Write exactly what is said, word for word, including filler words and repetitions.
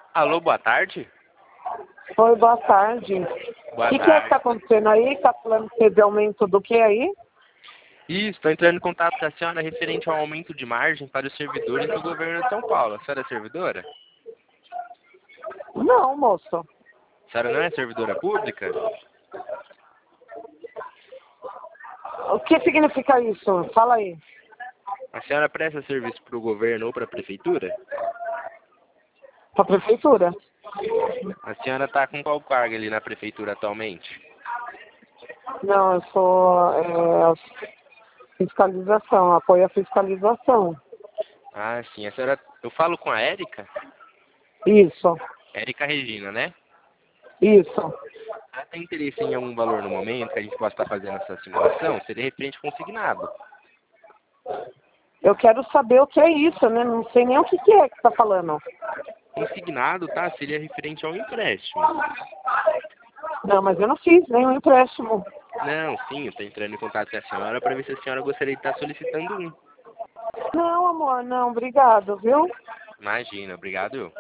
Alô, boa tarde? Oi, boa tarde. Boa O que, que é que tarde. está acontecendo aí? Está falando que teve aumento do que aí? Isso, estou entrando em contato com a senhora referente ao aumento de margem para os servidores do governo de São Paulo. A senhora é servidora? Não, moço. A senhora não é servidora pública? O que significa isso? Fala aí. A senhora presta serviço para o governo ou para a prefeitura? Para a prefeitura? A senhora está com qual cargo ali na prefeitura atualmente? Não, eu sou é, fiscalização, apoio a fiscalização. Ah, sim. A senhora... Eu falo com a Érica? Isso, Érica Regina, né? isso. Ela tem interesse em algum valor no momento que a gente possa estar fazendo essa simulação? Seria referente consignado. Eu quero saber o que é isso, né? Não sei nem o que, que é que está falando. Consignado, tá? Seria referente ao empréstimo. Não, mas eu não fiz nenhum empréstimo. Não, sim, eu estou entrando em contato com a senhora para ver se a senhora gostaria de estar solicitando um. Não, amor, não, obrigado, viu? Imagina, obrigado.